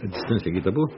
A distância aqui tá boa?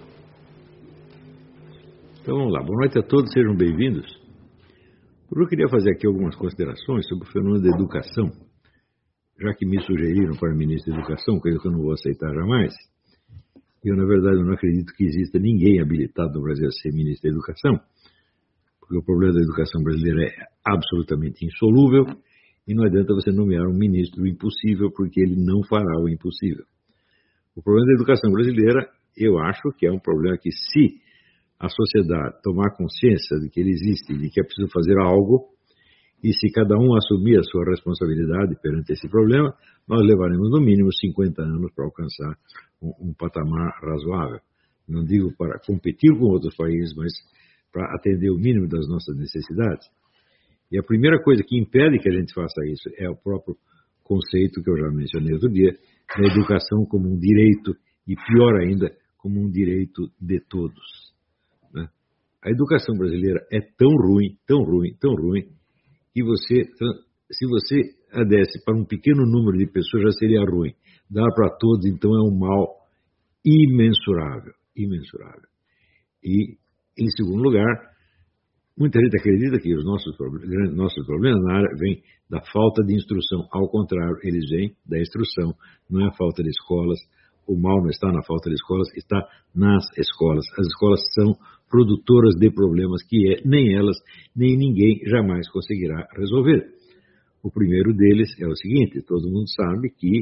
Então vamos lá. Boa noite a todos, sejam bem-vindos. Eu queria fazer aqui algumas considerações sobre o fenômeno da educação, já que me sugeriram para ministro da Educação, coisa que eu não vou aceitar jamais. Eu, na verdade, não acredito que exista ninguém habilitado no Brasil a ser ministro da Educação, porque o problema da educação brasileira é absolutamente insolúvel e não adianta você nomear um ministro impossível, porque ele não fará o impossível. O problema da educação brasileira, eu acho que é um problema que, se a sociedade tomar consciência de que ele existe, de que é preciso fazer algo, e se cada um assumir a sua responsabilidade perante esse problema, nós levaremos no mínimo 50 anos para alcançar um patamar razoável. Não digo para competir com outros países, mas para atender o mínimo das nossas necessidades. E a primeira coisa que impede que a gente faça isso é o próprio conceito que eu já mencionei outro dia, da educação como um direito, e pior ainda, como um direito de todos. Né? A educação brasileira é tão ruim, que se você a desse para um pequeno número de pessoas já seria ruim. Dar para todos, então, é um mal imensurável. E, em segundo lugar, muita gente acredita que os nossos problemas na área vêm da falta de instrução. Ao contrário, eles vêm da instrução, não é a falta de escolas. O mal não está na falta de escolas, está nas escolas. As escolas são produtoras de problemas que nem elas, nem ninguém jamais conseguirá resolver. O primeiro deles é o seguinte: todo mundo sabe que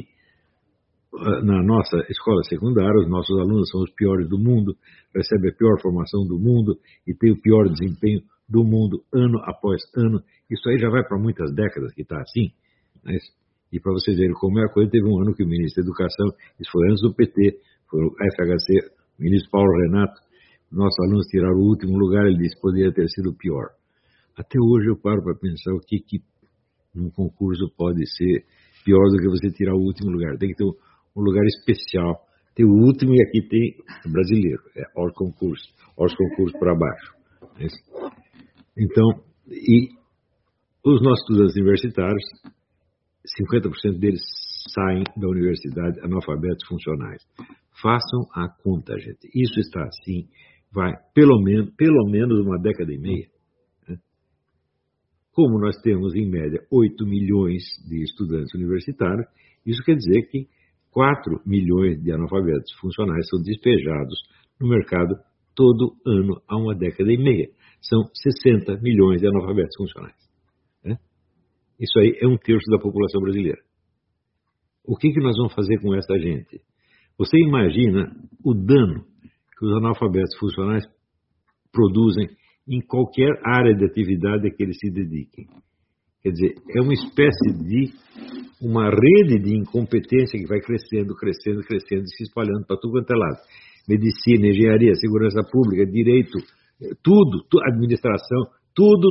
na nossa escola secundária os nossos alunos são os piores do mundo, recebem a pior formação do mundo e têm o pior desempenho do mundo ano após ano. Isso aí já vai para muitas décadas que está assim, né? E para vocês verem como é a coisa, teve um ano que o ministro da Educação, isso foi antes do PT, foi o FHC, o ministro Paulo Renato, nossos alunos tiraram o último lugar, ele disse que poderia ter sido pior. Até hoje eu paro para pensar o que num concurso pode ser pior do que você tirar o último lugar. Tem que ter um lugar especial. Tem o último e aqui tem o brasileiro, os concursos para baixo. Então, e os nossos estudantes universitários, 50% deles saem da universidade analfabetos funcionais. Façam a conta, gente. Isso está assim, vai pelo menos uma década e meia. Né? Como nós temos, em média, 8 milhões de estudantes universitários, isso quer dizer que 4 milhões de analfabetos funcionais são despejados no mercado todo ano há uma década e meia. São 60 milhões de analfabetos funcionais. Isso aí é 1/3 da população brasileira. O que nós vamos fazer com essa gente? Você imagina o dano que os analfabetos funcionais produzem em qualquer área de atividade a que eles se dediquem. Quer dizer, é uma espécie de uma rede de incompetência que vai crescendo e se espalhando para tudo quanto é lado. Medicina, engenharia, segurança pública, direito, tudo, administração, tudo.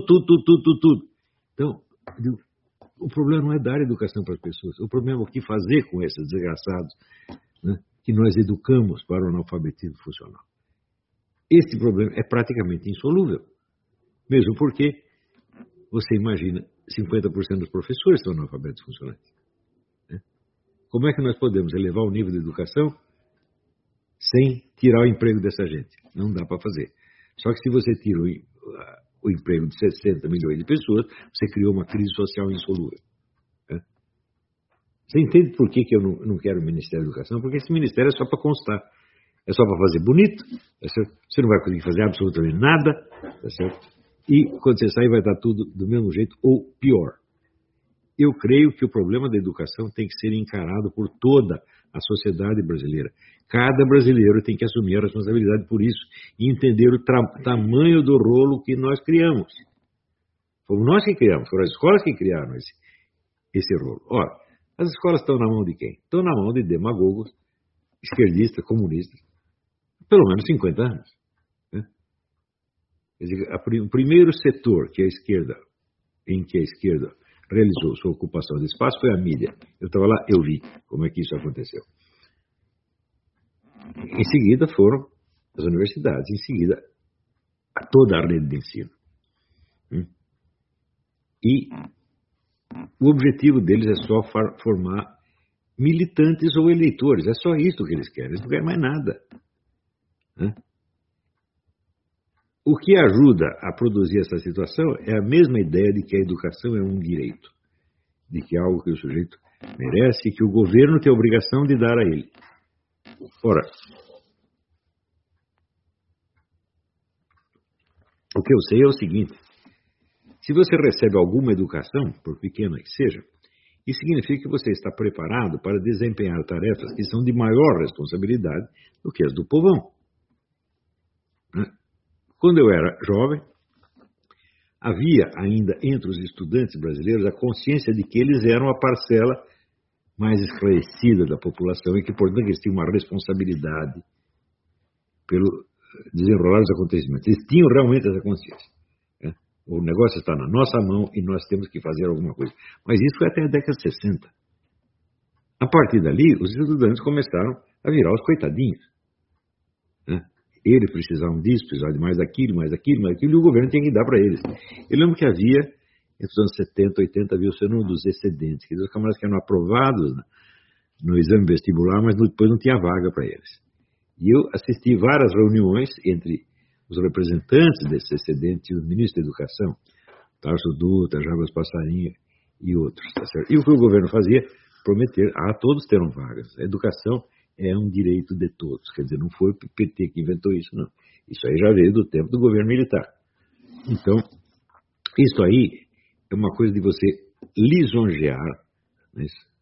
Então, o problema não é dar educação para as pessoas, o problema é o que fazer com esses desgraçados, né, que nós educamos para o analfabetismo funcional. Esse problema é praticamente insolúvel, mesmo porque você imagina 50% dos professores são analfabetos funcionais. Né? Como é que nós podemos elevar o nível de educação sem tirar o emprego dessa gente? Não dá para fazer. Só que se você tira o emprego de 60 milhões de pessoas, você criou uma crise social insolúvel. Né? Você entende por que eu não quero o Ministério da Educação? Porque esse ministério é só para constar. É só para fazer bonito, tá certo? Você não vai conseguir fazer absolutamente nada, tá certo? E quando você sair vai estar tudo do mesmo jeito ou pior. Eu creio que o problema da educação tem que ser encarado por toda a sociedade brasileira. Cada brasileiro tem que assumir a responsabilidade por isso e entender o tamanho do rolo que nós criamos. Fomos nós que criamos, foram as escolas que criaram esse rolo. Ora, as escolas estão na mão de quem? Estão na mão de demagogos, esquerdistas, comunistas, pelo menos 50 anos. Né? Quer dizer, o primeiro setor em que a esquerda realizou sua ocupação de espaço foi a mídia. Eu estava lá, eu vi como é que isso aconteceu. Em seguida foram as universidades, em seguida toda a rede de ensino. E o objetivo deles é só formar militantes ou eleitores. É só isso que eles querem, eles não querem mais nada. Né? O que ajuda a produzir essa situação é a mesma ideia de que a educação é um direito, de que é algo que o sujeito merece e que o governo tem a obrigação de dar a ele. Ora, o que eu sei é o seguinte: se você recebe alguma educação, por pequena que seja, isso significa que você está preparado para desempenhar tarefas que são de maior responsabilidade do que as do povão. Quando eu era jovem, havia ainda entre os estudantes brasileiros a consciência de que eles eram a parcela mais esclarecida da população e que, portanto, eles tinham uma responsabilidade pelo desenrolar dos acontecimentos. Eles tinham realmente essa consciência. Né? O negócio está na nossa mão e nós temos que fazer alguma coisa. Mas isso foi até a década de 60. A partir dali, os estudantes começaram a virar os coitadinhos. Né? Eles precisavam disso, precisavam de mais daquilo, e o governo tinha que dar para eles. Eu lembro que havia, entre os anos 70 e 80, havia o fenômeno dos excedentes, que os camaradas que eram aprovados no exame vestibular, mas depois não tinha vaga para eles. E eu assisti várias reuniões entre os representantes desses excedentes e o ministro da Educação, Tarso Dutra, Jarbas Passarinho e outros. Tá certo? E o que o governo fazia? Prometer, todos terão vagas. A educação é um direito de todos. Quer dizer, não foi o PT que inventou isso, não. Isso aí já veio do tempo do governo militar. Então, isso aí é uma coisa de você lisonjear, né,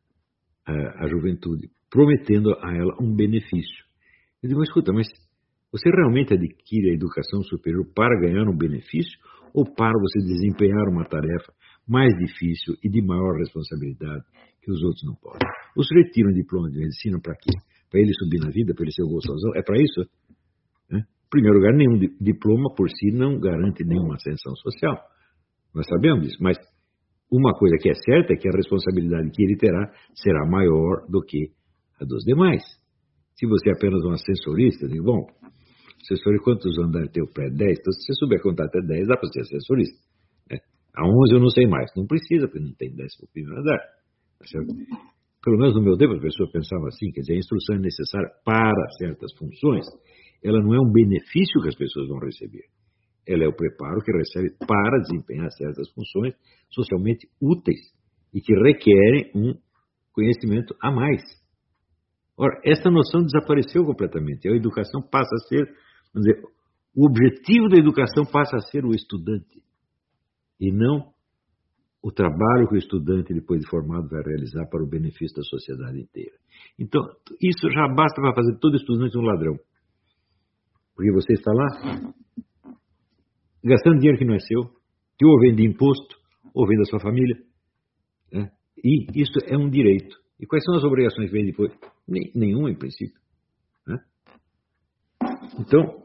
a juventude, prometendo a ela um benefício. Eu digo, escuta, mas você realmente adquire a educação superior para ganhar um benefício ou para você desempenhar uma tarefa mais difícil e de maior responsabilidade que os outros não podem? Os retiram diploma de medicina para quê? Para ele subir na vida, para ele ser o gostosão? É para isso? Né? Em primeiro lugar, nenhum diploma por si não garante nenhuma ascensão social. Nós sabemos disso, mas uma coisa que é certa é que a responsabilidade que ele terá será maior do que a dos demais. Se você é apenas um ascensorista, digo, bom, assessor, quantos andares tem o prédio? 10? Então, se você souber contar até 10, dá para ser ascensorista. Né? A 11 eu não sei mais. Não precisa, porque não tem 11º andar. Tá certo? Pelo menos no meu tempo, a pessoa pensava assim, quer dizer, a instrução é necessária para certas funções, ela não é um benefício que as pessoas vão receber. Ela é o preparo que recebe para desempenhar certas funções socialmente úteis e que requerem um conhecimento a mais. Ora, essa noção desapareceu completamente. A educação passa a ser, vamos dizer, o objetivo da educação passa a ser o estudante e não o trabalho que o estudante, depois de formado, vai realizar para o benefício da sociedade inteira. Então, isso já basta para fazer todo estudante um ladrão. Porque você está lá gastando dinheiro que não é seu, que ou vem de imposto, ou vem da sua família. Né? E isso é um direito. E quais são as obrigações que vêm depois? Nenhuma, em princípio. Né? Então,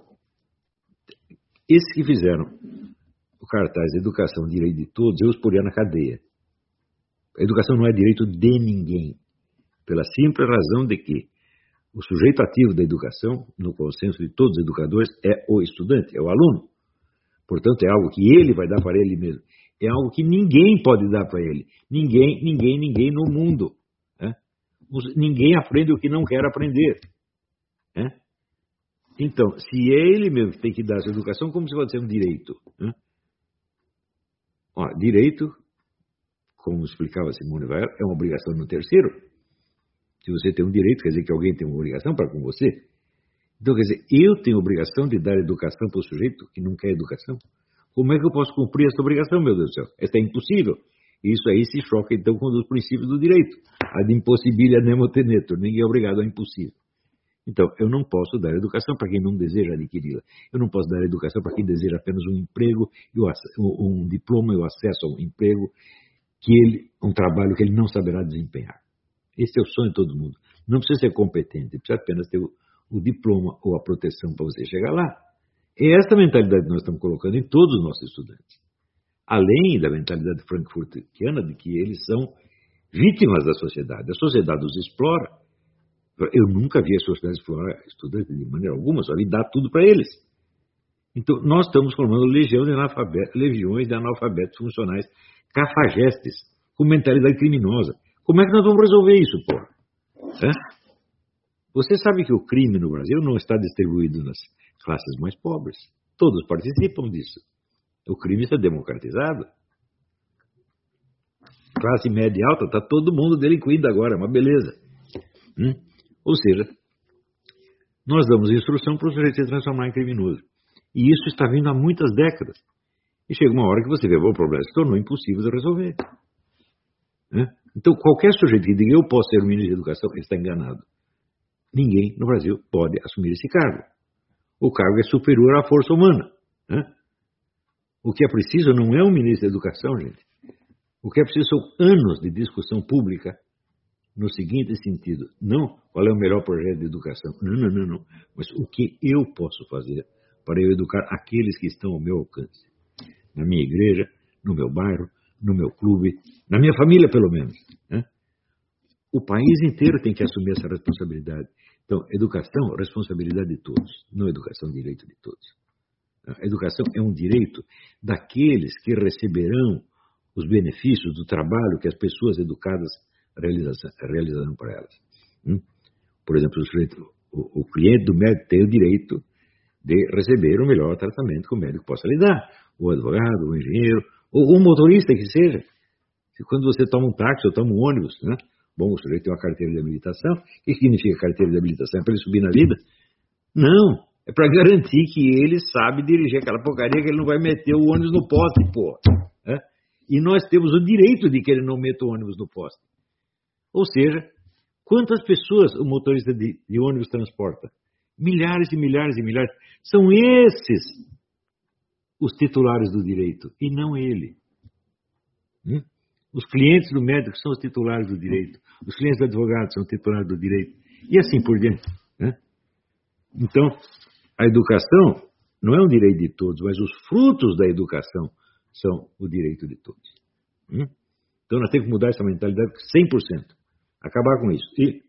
esses que fizeram o cartaz Educação, Direito de Todos, eu os poria na cadeia. A educação não é direito de ninguém, pela simples razão de que o sujeito ativo da educação, no consenso de todos os educadores, é o estudante, é o aluno. Portanto, é algo que ele vai dar para ele mesmo. É algo que ninguém pode dar para ele. Ninguém no mundo. Né? Ninguém aprende o que não quer aprender. Né? Então, se é ele mesmo que tem que dar essa educação, como se pode ser um direito? Né? Direito, como explicava Simone Weil, é uma obrigação no terceiro. Se você tem um direito, quer dizer que alguém tem uma obrigação para com você. Então, quer dizer, eu tenho obrigação de dar educação para o sujeito que não quer educação? Como é que eu posso cumprir essa obrigação, meu Deus do céu? Essa é impossível. Isso aí se choca, então, com os princípios do direito. Ad impossibilia nemo tenetur. Ninguém é obrigado a impossível. Então, eu não posso dar educação para quem não deseja adquiri-la. Eu não posso dar educação para quem deseja apenas um emprego, um diploma e o acesso a um emprego, um trabalho que ele não saberá desempenhar. Esse é o sonho de todo mundo. Não precisa ser competente, precisa apenas ter o diploma ou a proteção para você chegar lá. É essa mentalidade que nós estamos colocando em todos os nossos estudantes. Além da mentalidade frankfurtiana de que eles são vítimas da sociedade. A sociedade os explora. Eu nunca vi a sociedade explorar estudantes de maneira alguma, só dar tudo para eles. Então, nós estamos formando legiões de analfabetos funcionais, cafajestes, com mentalidade criminosa. Como é que nós vamos resolver isso, porra? Você sabe que o crime no Brasil não está distribuído classes mais pobres. Todos participam disso. O crime está democratizado. Classe média e alta, está todo mundo delinquindo agora, uma beleza. Ou seja, nós damos instrução para o sujeito se transformar em criminoso. E isso está vindo há muitas décadas. E chega uma hora que você vê, o problema se tornou impossível de resolver. Então, qualquer sujeito que diga eu posso ser o ministro da Educação, ele está enganado. Ninguém no Brasil pode assumir esse cargo. O cargo é superior à força humana. O que é preciso não é um ministro da Educação, gente. O que é preciso são anos de discussão pública no seguinte sentido. Não qual é o melhor projeto de educação. Não. Mas o que eu posso fazer para eu educar aqueles que estão ao meu alcance. Na minha igreja, no meu bairro, no meu clube, na minha família, pelo menos. O país inteiro tem que assumir essa responsabilidade. Então, educação, responsabilidade de todos. Não educação, direito de todos. A educação é um direito daqueles que receberão os benefícios do trabalho que as pessoas educadas realizarão para elas. Por exemplo, o cliente do médico tem o direito de receber o melhor tratamento que o médico possa lhe dar. O advogado, o engenheiro, ou o motorista que seja. Quando você toma um táxi ou toma um ônibus, bom, o sujeito tem uma carteira de habilitação. O que significa carteira de habilitação? É para ele subir na vida? Não. É para garantir que ele sabe dirigir aquela porcaria, que ele não vai meter o ônibus no poste, pô. E nós temos o direito de que ele não meta o ônibus no poste. Ou seja, quantas pessoas o motorista de ônibus transporta? Milhares e milhares e milhares. São esses os titulares do direito, e não ele. Os clientes do médico são os titulares do direito. Os clientes do advogado são titulares do direito. E assim por diante. Então, a educação não é um direito de todos, mas os frutos da educação são o direito de todos. Então, nós temos que mudar essa mentalidade 100%. Acabar com isso. E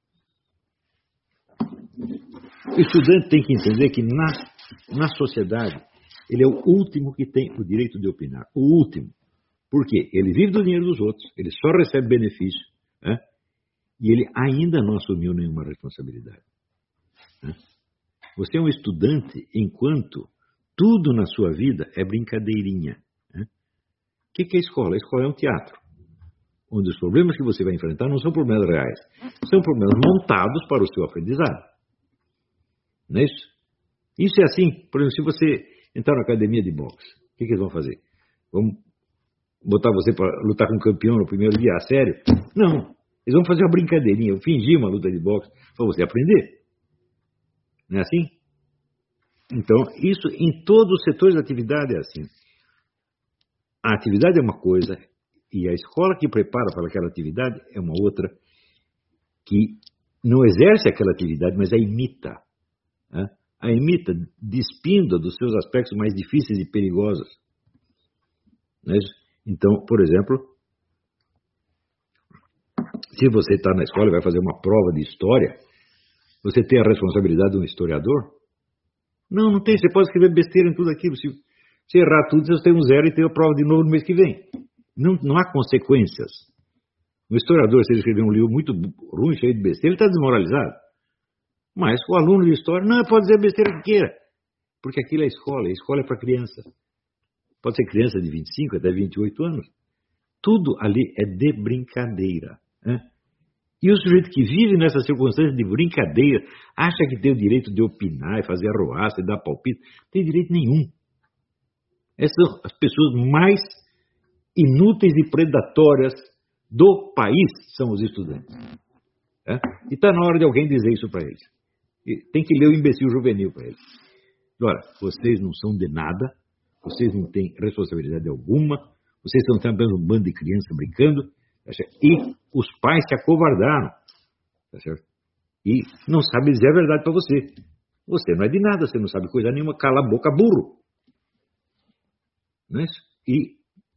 o estudante tem que entender que na sociedade ele é o último que tem o direito de opinar. O último. Por quê? Ele vive do dinheiro dos outros, ele só recebe benefício, e ele ainda não assumiu nenhuma responsabilidade. Você é um estudante enquanto tudo na sua vida é brincadeirinha. O que é a escola? A escola é um teatro, onde os problemas que você vai enfrentar não são problemas reais, são problemas montados para o seu aprendizado. Não é isso? Isso é assim, por exemplo, se você entrar na academia de boxe, o que eles vão fazer? Vamos botar você para lutar com um campeão no primeiro dia, a sério? Não, eles vão fazer uma brincadeirinha, fingir uma luta de boxe, para você aprender. Não é assim? Então, isso em todos os setores da atividade é assim. A atividade é uma coisa, e a escola que prepara para aquela atividade é uma outra, que não exerce aquela atividade, mas a imita. A imita, despindo dos seus aspectos mais difíceis e perigosos. Não é isso? Então, por exemplo, se você está na escola e vai fazer uma prova de história, você tem a responsabilidade de um historiador? Não tem. Você pode escrever besteira em tudo aquilo. Se errar tudo, você tem um zero e tem a prova de novo no mês que vem. Não há consequências. Um historiador, se ele escrever um livro muito ruim, cheio de besteira, ele está desmoralizado. Mas o aluno de história, não, pode dizer a besteira que queira. Porque aquilo é escola. A escola é para criança. Pode ser criança de 25 até 28 anos. Tudo ali é de brincadeira. E o sujeito que vive nessa circunstância de brincadeira acha que tem o direito de opinar e fazer arruaça e dar palpite. Não tem direito nenhum. Essas são as pessoas mais inúteis e predatórias do país, são os estudantes. E está na hora de alguém dizer isso para eles. E tem que ler o Imbecil Juvenil para eles. Ora, vocês não são de nada, vocês não têm responsabilidade alguma, vocês estão apenas um bando de crianças brincando, tá certo? E os pais se acovardaram, tá certo? E não sabem dizer a verdade para você. Você não é de nada, você não sabe coisa nenhuma, cala a boca, burro. Não é isso? E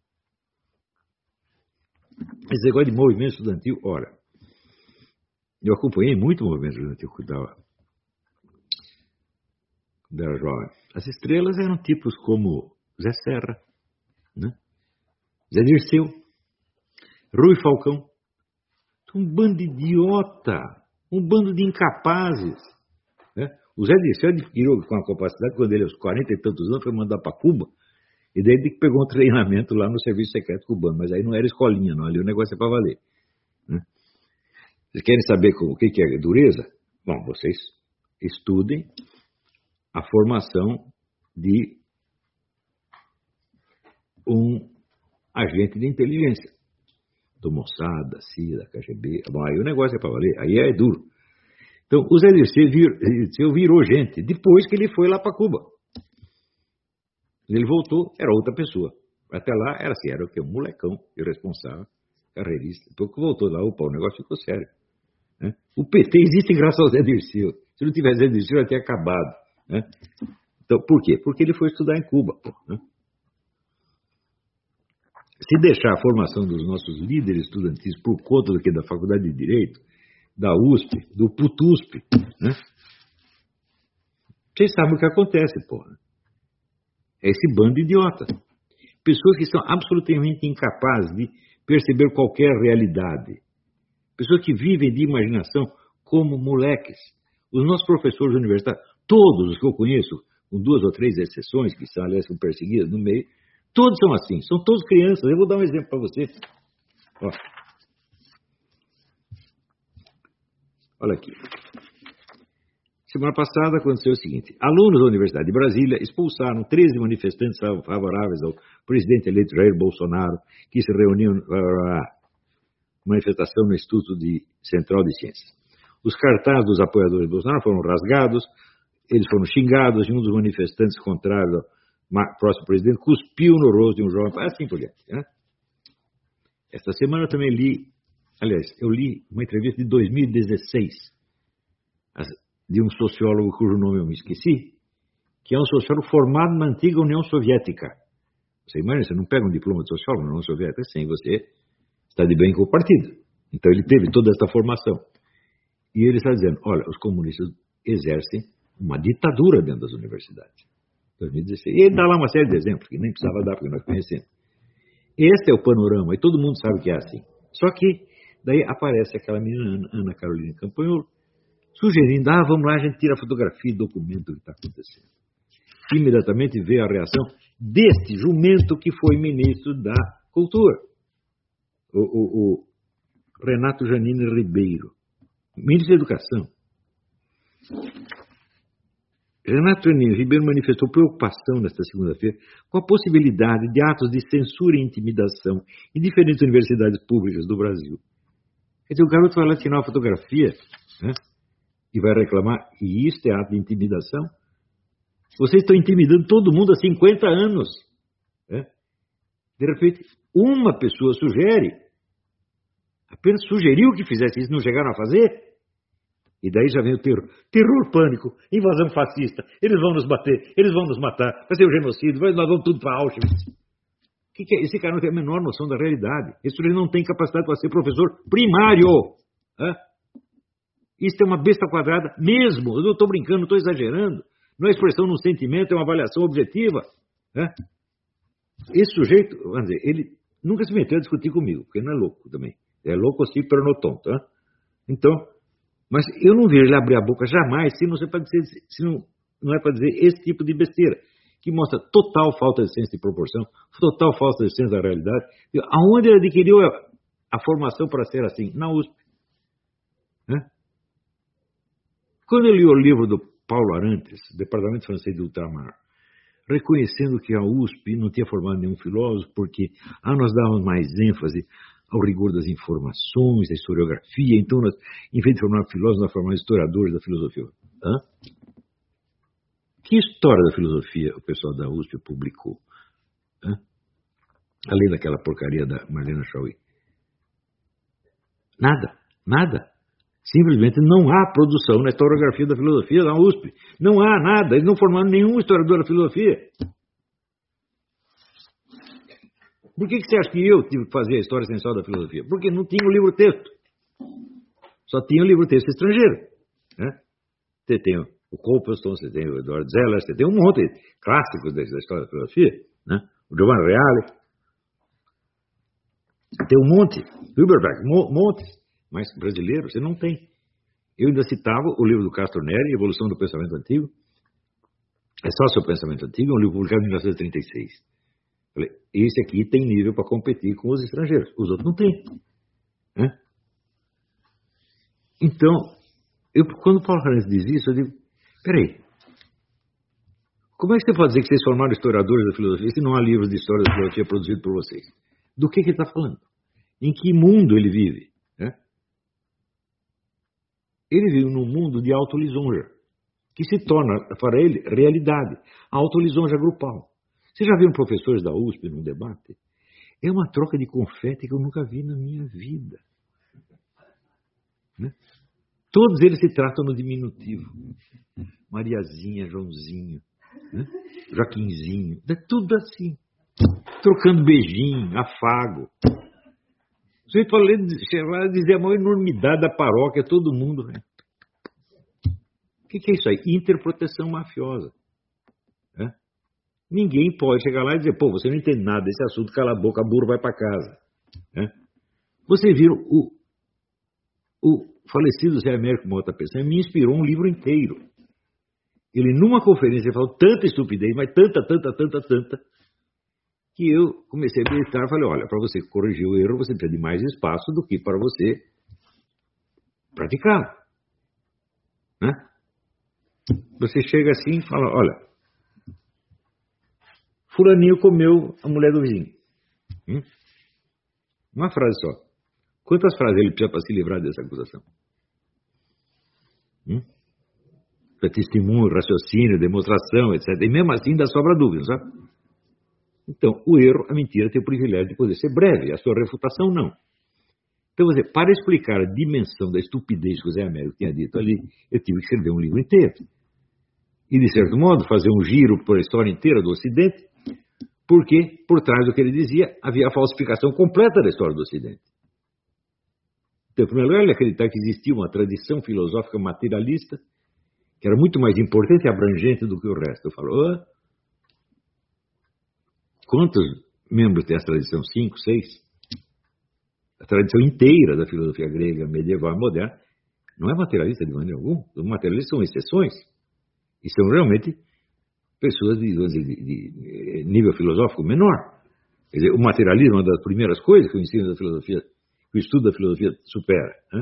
esse negócio de movimento estudantil, ora, eu acompanhei muito o movimento estudantil quando era jovem. As estrelas eram tipos como Zé Serra, Zé Dirceu, Rui Falcão. Um bando de idiota, um bando de incapazes. O Zé Dirceu adquiriu com a capacidade, quando ele, aos 40 e tantos anos, foi mandado para Cuba, e daí ele pegou um treinamento lá no Serviço Secreto Cubano, mas aí não era escolinha, não, ali o negócio é para valer. Né? Vocês querem saber o que é dureza? Bom, vocês estudem a formação de um agente de inteligência, do Mossad, da CIA, da KGB. Bom, aí o negócio é para valer, aí é duro. Então, o Zé Dirceu virou gente depois que ele foi lá para Cuba. Ele voltou, era outra pessoa. Até lá era assim, era o quê? Um molecão irresponsável, carreirista. Depois que voltou lá, opa, o negócio ficou sério. Né? O PT existe graças ao Zé Dirceu. Se não tivesse Zé Dirceu, já tinha acabado. Né? Então, por quê? Porque ele foi estudar em Cuba. Né? Se deixar a formação dos nossos líderes estudantis por conta do que da Faculdade de Direito, da USP, do PUTUSP, né? Vocês sabem o que acontece, porra. É esse bando de idiota. Pessoas que são absolutamente incapazes de perceber qualquer realidade. Pessoas que vivem de imaginação como moleques. Os nossos professores universitários, todos os que eu conheço, com 2 ou 3 exceções, que são, aliás, são perseguidas no meio, todos são assim, são todos crianças. Eu vou dar um exemplo para você. Ó. Olha aqui. Semana passada aconteceu o seguinte: alunos da Universidade de Brasília expulsaram 13 manifestantes favoráveis ao presidente eleito Jair Bolsonaro, que se reuniam na manifestação no Instituto Central de Ciências. Os cartazes dos apoiadores de Bolsonaro foram rasgados, eles foram xingados, e um dos manifestantes contrários ao próximo presidente cuspiu no rosto de um jovem, assim por diante. Né? Esta semana eu também eu li uma entrevista de 2016, de um sociólogo cujo nome eu me esqueci, que é um sociólogo formado na antiga União Soviética. Você imagina, você não pega um diploma de sociólogo na União Soviética sem você está de bem com o partido. Então ele teve toda essa formação. E ele está dizendo, olha, os comunistas exercem uma ditadura dentro das universidades. 2016. E ele dá lá uma série de exemplos, que nem precisava dar, porque nós conhecemos. Este é o panorama, e todo mundo sabe que é assim. Só que daí aparece aquela menina, Ana Carolina Campanholo, sugerindo, vamos lá, a gente tira a fotografia e documenta o que está acontecendo. Imediatamente vê a reação deste jumento que foi ministro da Cultura, o Renato Janine Ribeiro, ministro da Educação. Renato Janine Ribeiro manifestou preocupação nesta segunda-feira com a possibilidade de atos de censura e intimidação em diferentes universidades públicas do Brasil. Quer dizer, o garoto vai lá tirar uma fotografia, né, e vai reclamar, e isso é ato de intimidação? Vocês estão intimidando todo mundo há 50 anos. Né? De repente, uma pessoa apenas sugeriu que fizesse isso, não chegaram a fazer? E daí já vem o terror pânico, invasão fascista, eles vão nos bater, eles vão nos matar, vai ser o genocídio, nós vamos tudo para Auschwitz. Que é? Esse cara não tem a menor noção da realidade. Esse sujeito não tem capacidade para ser professor primário. Isso é uma besta quadrada mesmo. Eu não estou brincando, não estou exagerando. Não é expressão num sentimento, é uma avaliação objetiva. Esse sujeito, vamos dizer, ele nunca se meteu a discutir comigo, porque ele não é louco também. É louco assim, pero no tonto. Então, mas eu não vejo ele abrir a boca jamais, se não é para dizer esse tipo de besteira, que mostra total falta de senso de proporção, total falta de senso da realidade. Aonde ele adquiriu a formação para ser assim? Na USP. Quando eu li o livro do Paulo Arantes, Departamento Francês de Ultramar, reconhecendo que a USP não tinha formado nenhum filósofo, porque nós dávamos mais ênfase ao rigor das informações, da historiografia, então nós, em vez de formar filósofos, nós formamos historiadores da filosofia. Que história da filosofia o pessoal da USP publicou? Além daquela porcaria da Marlene Chauí. Nada. Simplesmente não há produção na historiografia da filosofia da USP. Não há nada. Eles não formaram nenhum historiador da filosofia. Por que você acha que eu tive que fazer a história essencial da filosofia? Porque não tinha o livro-texto. Só tinha o livro-texto estrangeiro. Você tem o Copleston, você tem o Edward Zeller, você tem um monte de clássicos da história da filosofia. O Giovanni Reale. Tem um monte. Hilberberg, montes. Mas brasileiro você não tem. Eu ainda citava o livro do Castro Neri, Evolução do Pensamento Antigo. É só seu pensamento antigo, é um livro publicado em 1936. Falei, esse aqui tem nível para competir com os estrangeiros, os outros não têm. Né? Então, quando o Paulo Harness diz isso, eu digo, peraí, como é que você pode dizer que vocês formaram historiadores da filosofia se não há livros de história da filosofia produzidos por vocês? Do que ele está falando? Em que mundo ele vive? Né? Ele vive num mundo de autolisonja, que se torna, para ele, realidade. A autolisonja grupal. Vocês já viram professores da USP num debate? É uma troca de confete que eu nunca vi na minha vida. Né? Todos eles se tratam no diminutivo. Mariazinha, Joãozinho, né? Joaquinzinho, é tudo assim. Trocando beijinho, afago. Você pode dizer a maior enormidade da paróquia, todo mundo. Né? O que é isso aí? Interproteção mafiosa. Né? Ninguém pode chegar lá e dizer, pô, você não entende nada desse assunto, cala a boca, burro, vai para casa. Né? Vocês viram, o falecido Zé Américo Mota Peçanha me inspirou um livro inteiro. Ele, numa conferência, falou tanta estupidez, mas tanta, que eu comecei a meditar e falei, olha, para você corrigir o erro, você precisa de mais espaço do que para você praticar. Né? Você chega assim e fala, olha, fulaninho comeu a mulher do vizinho. Uma frase só. Quantas frases ele precisa para se livrar dessa acusação? Para testemunho, raciocínio, demonstração, etc. E mesmo assim ainda sobra dúvida, sabe? Então, o erro, a mentira, tem o privilégio de poder ser breve, a sua refutação não. Então, para explicar a dimensão da estupidez que o Zé Américo tinha dito ali, eu tive que escrever um livro inteiro. E, de certo modo, fazer um giro por a história inteira do Ocidente, porque, por trás do que ele dizia, havia a falsificação completa da história do Ocidente. Então, em primeiro lugar, ele acreditar que existia uma tradição filosófica materialista, que era muito mais importante e abrangente do que o resto. Eu falo, quantos membros tem essa tradição? 5, 6? A tradição inteira da filosofia grega, medieval e moderna não é materialista de maneira alguma. Os materialistas são exceções. E são realmente pessoas de nível filosófico menor. Quer dizer, o materialismo é uma das primeiras coisas que o ensino da filosofia, que o estudo da filosofia supera. Né?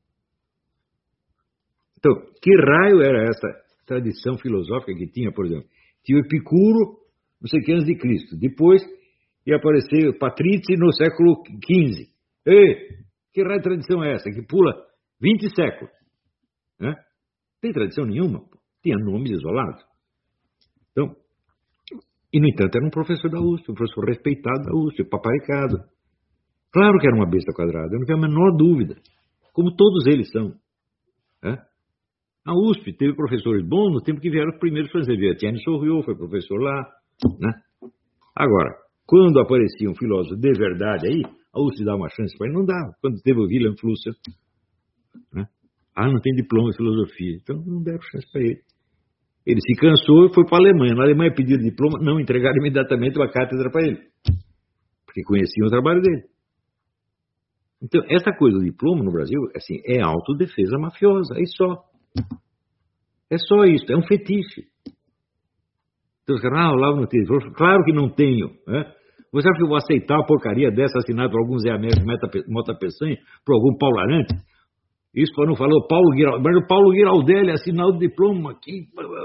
Então, que raio era essa tradição filosófica que tinha, por exemplo? Tinha o Epicuro, não sei que, antes de Cristo. Depois ia aparecer o Patrício no século XV. Ei, que raio de tradição é essa? Que pula 20 séculos. Né? Não tem tradição nenhuma. Tinha nomes isolados. Então, e no entanto era um professor da USP, um professor respeitado da USP, paparicado. Claro que era uma besta quadrada, eu não tenho a menor dúvida. Como todos eles são. Né? A USP teve professores bons no tempo que vieram os primeiros franceses. Etienne Sorriot foi professor lá. Né? Agora, quando aparecia um filósofo de verdade aí, a USP dava uma chance para ele, não dava. Quando teve o Wilhelm Flusser, né? Não tem diploma de filosofia, então não deram chance para ele. Ele se cansou e foi para a Alemanha. Na Alemanha pediram diploma, não entregaram imediatamente uma cátedra para ele, porque conheciam o trabalho dele. Então, essa coisa do diploma no Brasil, assim, é autodefesa mafiosa, é só. É só isso, é um fetiche. Então os caras, lá não tem. Claro que não tenho. Né? Você acha que eu vou aceitar uma porcaria dessa assinada por algum Zé Américo Mota Peçanha, por algum Paulo Arantes? Isso para não falar o Paulo Giraldelli. Mas o Paulo Giraldelli assinar o diploma aqui.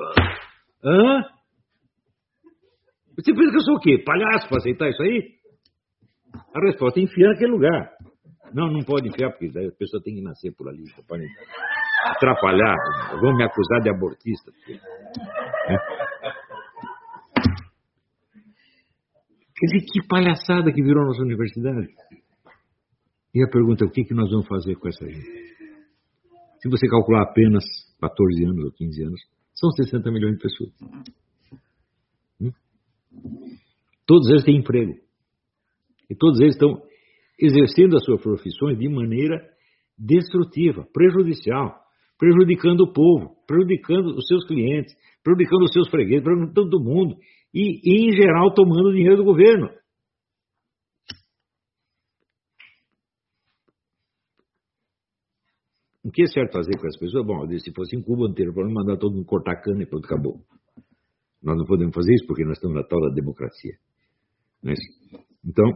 Você pensa que eu sou o quê? Palhaço para aceitar isso aí? A resposta é enfiar naquele lugar. Não pode enfiar, porque daí a pessoa tem que nascer por ali. Para atrapalhar. Vão me acusar de abortista. Quer dizer, que palhaçada que virou a nossa universidade. E a pergunta é, o que nós vamos fazer com essa gente? Se você calcular apenas 14 anos ou 15 anos, são 60 milhões de pessoas. Todos eles têm emprego. E todos eles estão exercendo as suas profissões de maneira destrutiva, prejudicial, prejudicando o povo, prejudicando os seus clientes, prejudicando os seus fregueses, prejudicando todo mundo. E, em geral, tomando dinheiro do governo. que é certo fazer com as pessoas? Bom, se fosse em Cuba inteiro, para não mandar todo mundo cortar cana e pronto, acabou. Nós não podemos fazer isso porque nós estamos na tal da democracia. Não é isso? Então,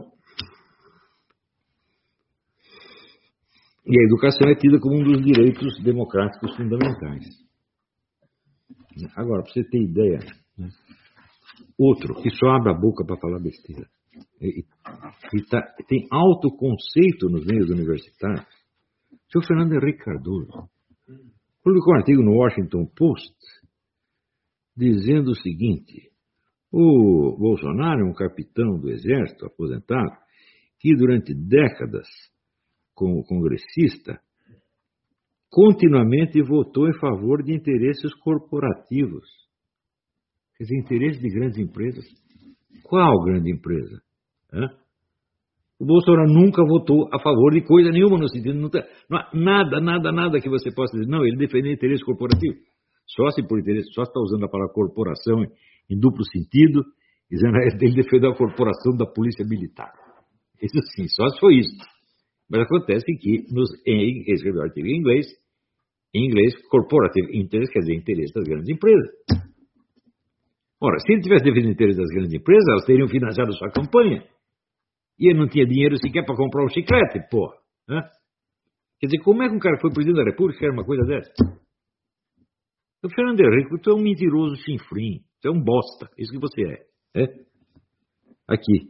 e a educação é tida como um dos direitos democráticos fundamentais. Agora, para você ter ideia, né? Outro que só abre a boca para falar besteira. Tem autoconceito nos meios universitários. O senhor Fernando Henrique Cardoso publicou um artigo no Washington Post dizendo o seguinte: o Bolsonaro é um capitão do exército aposentado que durante décadas, como congressista, continuamente votou em favor de interesses corporativos. Quer dizer, interesses de grandes empresas. Qual grande empresa? O Bolsonaro nunca votou a favor de coisa nenhuma no sentido, não há nada que você possa dizer. Não, ele defende interesse corporativo. Só se está usando a palavra corporação em duplo sentido, dizendo que ele defendeu a corporação da polícia militar. Isso sim, só se foi isso. Mas acontece que ele escreveu o artigo em inglês, corporative interest quer dizer interesse das grandes empresas. Ora, se ele tivesse defendido o interesse das grandes empresas, elas teriam financiado sua campanha. E ele não tinha dinheiro sequer para comprar um chiclete, porra. Quer dizer, como é que um cara que foi presidente da República quer uma coisa dessa? O Fernando Henrique, tu é um mentiroso chinfrim. Tu é um bosta. Isso que você é. Aqui.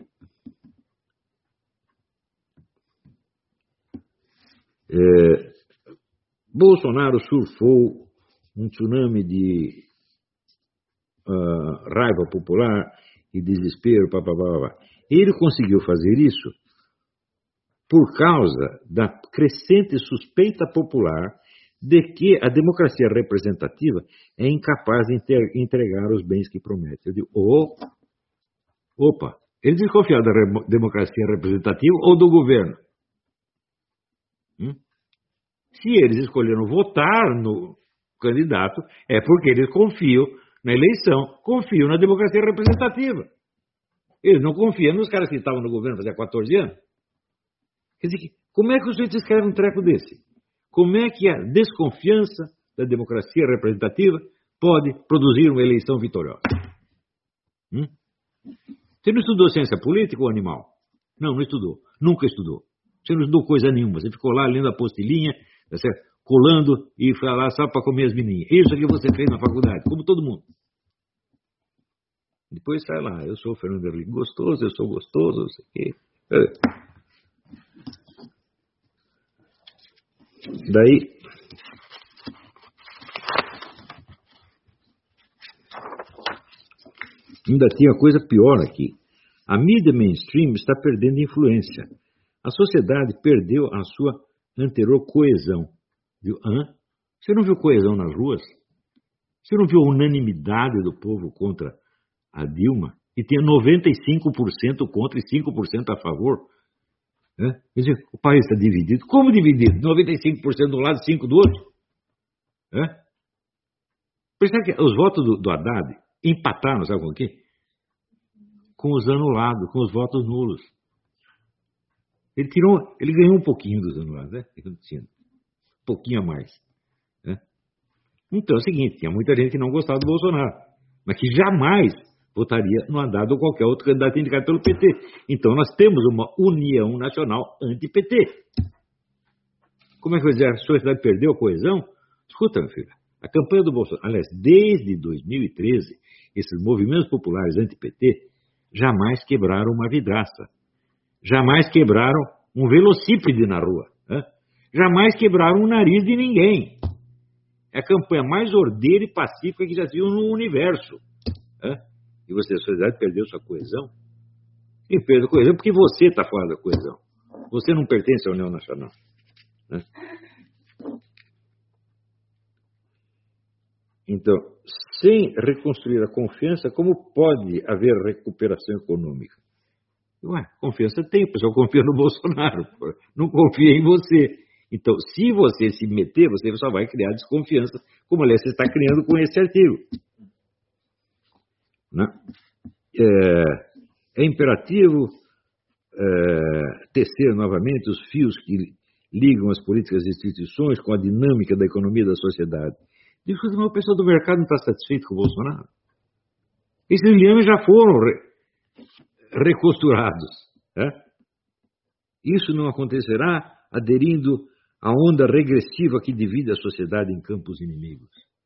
Bolsonaro surfou um tsunami de raiva popular e desespero, papapá. Ele conseguiu fazer isso por causa da crescente suspeita popular de que a democracia representativa é incapaz de entregar os bens que promete. Eu digo, opa, eles desconfiaram da democracia representativa ou do governo? Se eles escolheram votar no candidato, é porque eles confiam na eleição, confiam na democracia representativa. Eles não confiam nos caras que estavam no governo fazia 14 anos. Quer dizer, como é que o sujeito escreve um treco desse? Como é que a desconfiança da democracia representativa pode produzir uma eleição vitoriosa? Você não estudou ciência política ou animal? Não estudou. Nunca estudou. Você não estudou coisa nenhuma. Você ficou lá lendo a apostilinha, colando e foi lá só para comer as menininhas. Isso que você fez na faculdade, como todo mundo. Depois sai lá, eu sou o Fernando Henrique gostoso, eu sou gostoso, não sei o quê. Daí, ainda tinha coisa pior aqui. A mídia mainstream está perdendo influência. A sociedade perdeu a sua anterior coesão. Viu? Você não viu coesão nas ruas? Você não viu a unanimidade do povo contra a Dilma? E tinha 95% contra e 5% a favor. Quer dizer, o país está dividido. Como dividido? 95% de um lado e 5% do outro. Percebe que os votos do Haddad empataram, sabe com o quê? Com os anulados, com os votos nulos. Ele ganhou um pouquinho dos anulados, um pouquinho a mais. Então é o seguinte, tinha muita gente que não gostava do Bolsonaro, mas que jamais votaria no Haddad ou qualquer outro candidato indicado pelo PT. Então nós temos uma união nacional anti-PT. Como é que vai dizer? A sociedade perdeu a coesão? Escuta, meu filho, a campanha do Bolsonaro, aliás, desde 2013, esses movimentos populares anti-PT jamais quebraram uma vidraça, jamais quebraram um velocípede na rua, jamais quebraram o nariz de ninguém. É a campanha mais ordeira e pacífica que já se viu no universo. E você, a sociedade, perdeu sua coesão? E perdeu a coesão porque você está fora da coesão. Você não pertence à União Nacional. Então, sem reconstruir a confiança, como pode haver recuperação econômica? Confiança tem, o pessoal confia no Bolsonaro, não confia em você. Então, se você se meter, você só vai criar desconfiança, como aliás você está criando com esse artigo. É imperativo tecer novamente os fios que ligam as políticas das instituições com a dinâmica da economia da sociedade. Digo, mas o pessoal do mercado não está satisfeito com o Bolsonaro. Esses liames já foram recosturados. Né? Isso não acontecerá aderindo à onda regressiva que divide a sociedade em campos inimigos.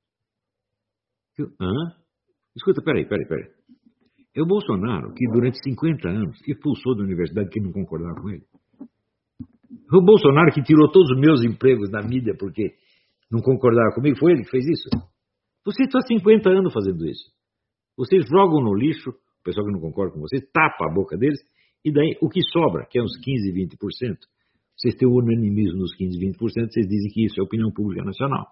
Escuta, peraí. É o Bolsonaro que durante 50 anos expulsou da universidade quem não concordava com ele. Foi o Bolsonaro que tirou todos os meus empregos na mídia porque não concordava comigo. Foi ele que fez isso. Você está 50 anos fazendo isso. Vocês jogam no lixo, o pessoal que não concorda com vocês, tapa a boca deles, e daí o que sobra, que é uns 15, 20%, vocês têm o unanimismo nos 15, 20%, vocês dizem que isso é opinião pública nacional.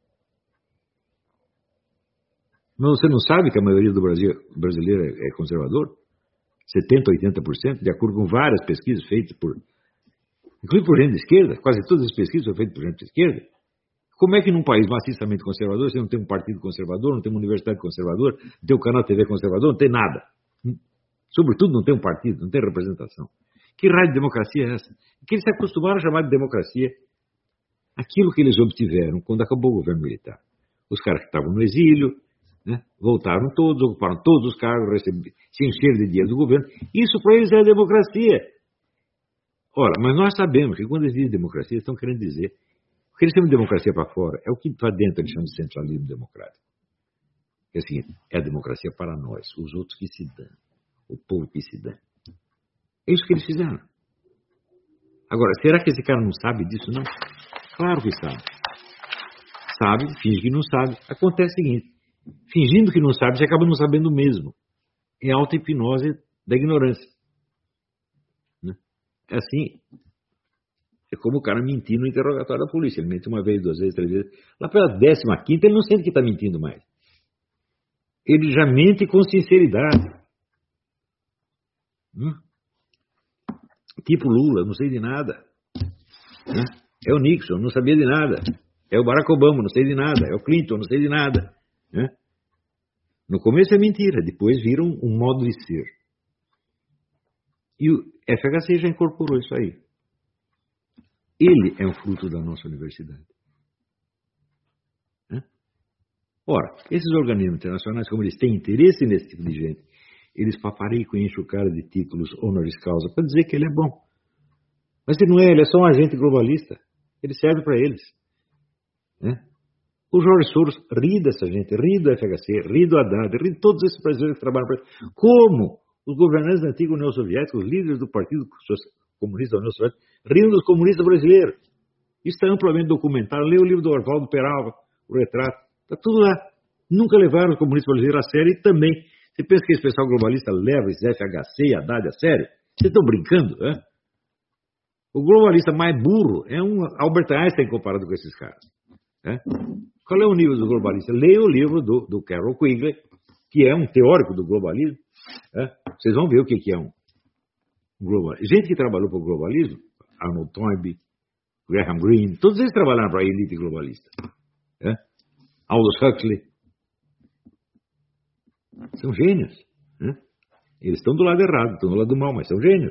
Mas você não sabe que a maioria do brasileiro é conservador? 70%, 80%, de acordo com várias pesquisas feitas inclusive por gente de esquerda, quase todas as pesquisas são feitas por gente de esquerda. Como é que num país maciçamente conservador, você não tem um partido conservador, não tem uma universidade conservadora, não tem um canal de TV conservador, não tem nada? Sobretudo não tem um partido, não tem representação. Que raio de democracia é essa? Que eles se acostumaram a chamar de democracia aquilo que eles obtiveram quando acabou o governo militar. Os caras que estavam no exílio, né, voltaram todos, ocuparam todos os cargos, se encheram de dinheiro do governo. Isso para eles é democracia. Ora, mas nós sabemos que quando eles dizem democracia, estão querendo dizer o que eles chamam de democracia para fora é o que para dentro eles chamam de centralismo democrático. É o seguinte, é a democracia para nós, os outros que se dão, o povo que se dá. É isso que eles fizeram. Agora, será que esse cara não sabe disso, não? Claro que sabe. Sabe, finge que não sabe. Acontece o seguinte, fingindo que não sabe, você acaba não sabendo mesmo. É a auto-hipnose da ignorância. Né? É assim, é como o cara mentir no interrogatório da polícia. Ele mente uma vez, duas vezes, três vezes. Lá pela 15ª, ele não sente que está mentindo mais. Ele já mente com sinceridade. Tipo Lula, não sei de nada. É o Nixon, não sabia de nada. É o Barack Obama, não sei de nada. É o Clinton, não sei de nada. No começo é mentira, depois vira um modo de ser. E o FHC já incorporou isso aí. Ele é um fruto da nossa universidade. Ora, esses organismos internacionais, como eles têm interesse nesse tipo de gente, eles paparicam e enchem o cara de títulos honoris causa para dizer que ele é bom. Mas ele não é, ele é só um agente globalista. Ele serve para eles. O Jorge Soros ri dessa gente, ri do FHC, ri do Haddad, ri de todos esses brasileiros que trabalham para ele. Como os governantes da antiga União Soviética, os líderes do Partido Comunista da União Soviética, riam dos comunistas brasileiros. Isso está amplamente documentado. Lê o livro do Orvaldo Peralva, o retrato. Está tudo lá. Nunca levaram os comunistas brasileiros a sério e também. Você pensa que esse pessoal globalista leva esse FHC e Haddad a sério? Vocês estão brincando, né? O globalista mais burro é um Albert Einstein comparado com esses caras. Qual é o nível do globalista? Leia o livro do Carol Quigley, que é um teórico do globalismo. Vocês vão ver o que é um globalista. Gente que trabalhou para o globalismo, Arnold Toynbee, Graham Greene, todos eles trabalharam para a elite globalista. Aldous Huxley. São gênios. Eles estão do lado errado, estão do lado do mal, mas são gênios.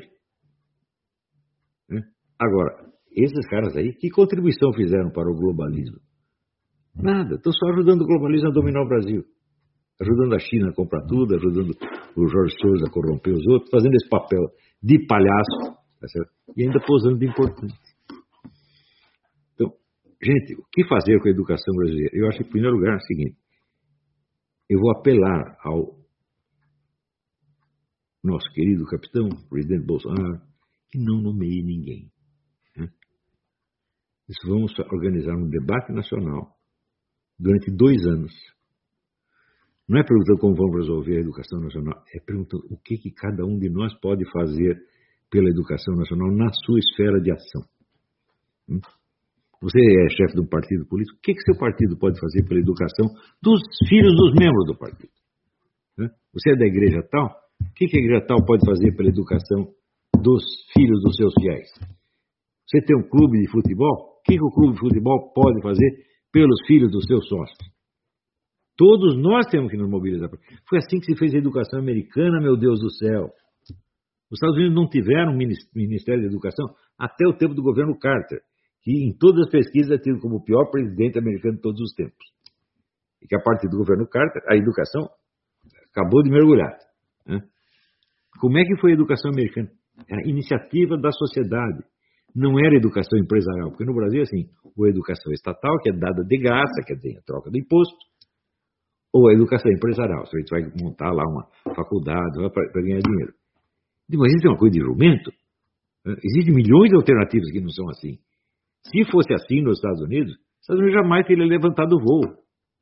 Agora, esses caras aí, que contribuição fizeram para o globalismo? Nada, estão só ajudando o globalismo a dominar o Brasil. Ajudando a China a comprar tudo, ajudando o Jorge Soros a corromper os outros, fazendo esse papel de palhaço, tá certo? E ainda posando de importante. Então, gente, o que fazer com a educação brasileira? Eu acho que, em primeiro lugar, é o seguinte. Eu vou apelar ao nosso querido capitão, presidente Bolsonaro, que não nomeie ninguém. Vamos organizar um debate nacional durante 2 anos. Não é perguntando como vamos resolver a educação nacional, é perguntando o que cada um de nós pode fazer pela educação nacional na sua esfera de ação. Você é chefe de um partido político, o que seu partido pode fazer pela educação dos filhos dos membros do partido? Você é da igreja tal, o que a igreja tal pode fazer pela educação dos filhos dos seus fiéis? Você tem um clube de futebol, o que o clube de futebol pode fazer pelos filhos dos seus sócios? Todos nós temos que nos mobilizar. Foi assim que se fez a educação americana, meu Deus do céu. Os Estados Unidos não tiveram um Ministério da Educação até o tempo do governo Carter, que em todas as pesquisas é tido como o pior presidente americano de todos os tempos. E que a partir do governo Carter, a educação acabou de mergulhar. Né? Como é que foi a educação americana? Era iniciativa da sociedade. Não era educação empresarial, porque no Brasil, assim, ou a educação estatal, que é dada de graça, quer dizer, a troca do imposto, ou a educação empresarial, se a gente vai montar lá uma faculdade para ganhar dinheiro. Mas isso é uma coisa de jumento. Existem milhões de alternativas que não são assim. Se fosse assim nos Estados Unidos jamais teria levantado o voo.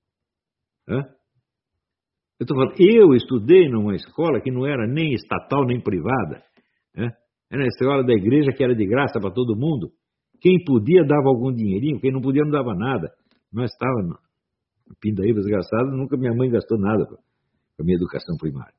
Eu estou falando, eu estudei numa escola que não era nem estatal nem privada. Era a escola da igreja que era de graça para todo mundo. Quem podia dava algum dinheirinho, quem não podia não dava nada. Nós estávamos no Pindaíba, desgraçado, nunca minha mãe gastou nada para a minha educação primária.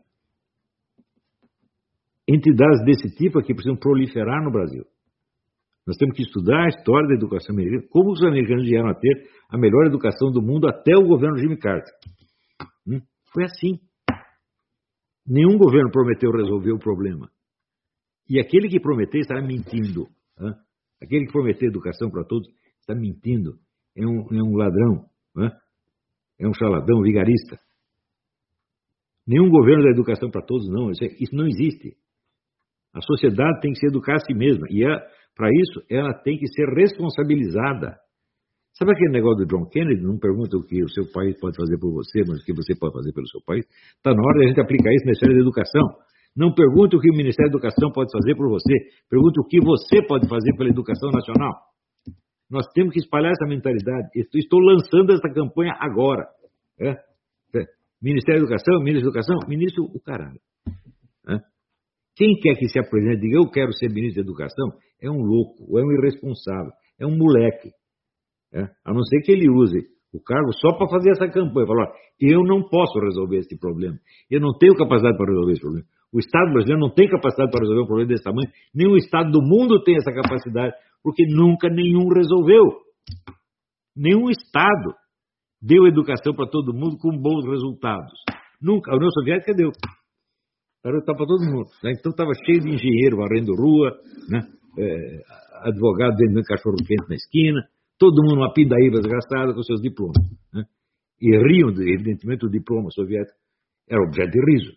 Entidades desse tipo aqui precisam proliferar no Brasil. Nós temos que estudar a história da educação americana, como os americanos vieram a ter a melhor educação do mundo até o governo Jimmy Carter. Foi assim. Nenhum governo prometeu resolver o problema. E aquele que prometeu estará mentindo. Aquele que prometeu educação para todos está mentindo. É um ladrão. É um charlatão, vigarista. Nenhum governo dá educação para todos, não. Isso não existe. A sociedade tem que se educar a si mesma. E para isso, ela tem que ser responsabilizada. Sabe aquele negócio do John Kennedy? Não pergunta o que o seu país pode fazer por você, mas o que você pode fazer pelo seu país. Está na hora de a gente aplicar isso na esfera da educação. Não pergunte o que o Ministério da Educação pode fazer por você. Pergunte o que você pode fazer pela educação nacional. Nós temos que espalhar essa mentalidade. Estou lançando essa campanha agora. Ministério da Educação, Ministro da Educação, Ministro o caralho. Quem quer que se apresente e diga eu quero ser Ministro da Educação é um louco, ou é um irresponsável, é um moleque. A não ser que ele use o cargo só para fazer essa campanha. Falar, eu não posso resolver esse problema. Eu não tenho capacidade para resolver esse problema. O Estado brasileiro não tem capacidade para resolver um problema desse tamanho. Nenhum Estado do mundo tem essa capacidade, porque nunca nenhum resolveu. Nenhum Estado deu educação para todo mundo com bons resultados. Nunca. A União Soviética deu. Era para todo mundo. Então estava cheio de engenheiro varrendo rua, advogado vendendo cachorro-quente na esquina, todo mundo uma pindaíba desgraçada com seus diplomas. E riam, evidentemente, do diploma soviético. Era objeto de riso.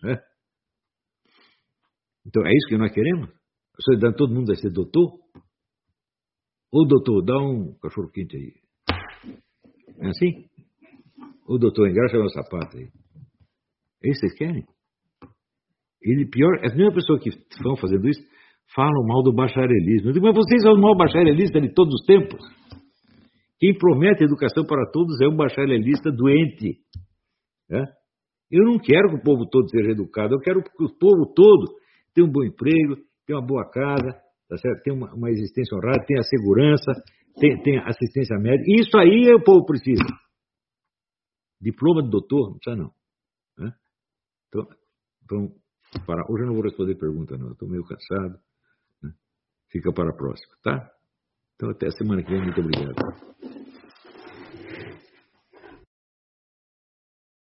Então é isso que nós queremos? Todo mundo vai ser doutor? Ô doutor, dá um cachorro-quente aí. É assim? Ô doutor, engraxa meu sapato aí. É isso que vocês querem? Ele, pior, as mesmas pessoas que estão fazendo isso falam mal do bacharelismo. Eu digo, mas vocês são o maior bacharelista de todos os tempos. Quem promete educação para todos é um bacharelista doente. Eu não quero que o povo todo seja educado, eu quero que o povo todo tenha um bom emprego, tenha uma boa casa, tá certo? Tenha uma existência honrada, tenha segurança, tenha assistência médica. Isso aí o povo precisa. Diploma de doutor, não precisa não. Então, hoje eu não vou responder pergunta não, estou meio cansado. Fica para a próxima, tá? Então até a semana que vem, muito obrigado.